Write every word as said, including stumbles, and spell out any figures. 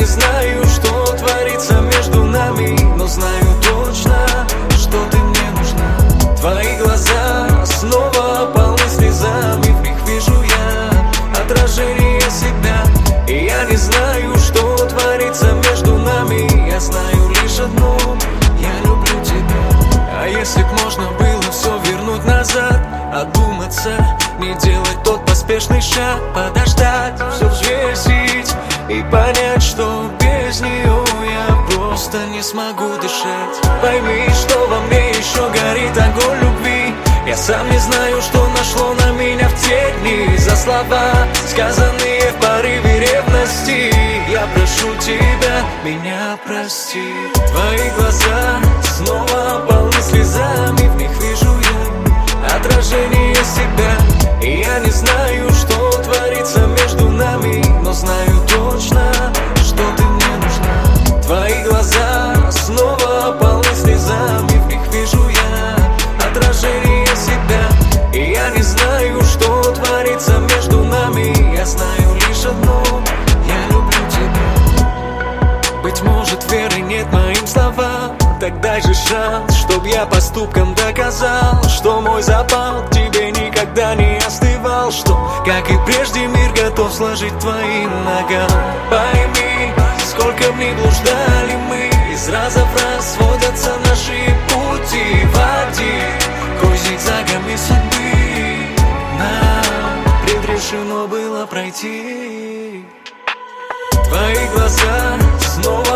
знаю, что творится между нами, но знаю точно, что ты мне нужна. Твои глаза снова полны слезами, в них вижу я отражение себя. И я не знаю, что творится между нами, я знаю лишь одно: я люблю тебя. А если б можно было все вернуть назад, одуматься, не делать тот поспешный шаг, подождать, все взвесить и понять, что без нее я просто не смогу дышать. Пойми, что во мне еще горит огонь любви. Я сам не знаю, что нашло на меня в те дни. За слова, сказанные в порыве ревности, я прошу тебя, меня прости. Твои глаза снова полны слезами, в них вижу я отражение себя. И я не знаю, что творится между нами, но знаю точно, что ты мне нужна. Твои глаза снова полны слезами, в них вижу я отражение себя. И я не знаю, что творится между нами, я знаю лишь одно: я люблю тебя. Быть может, веры нет моим словам, так дай же шанс, чтоб я поступком доказал, что мой запал к тебе никогда не остывал, что, как и прежде, мир готов сложить твоим ногам. Пойми, сколько б ни блуждали мы, из раза в раз сводятся наши пути в один, кой зигзагами судьбы нам предрешено было пройти. Твои глаза снова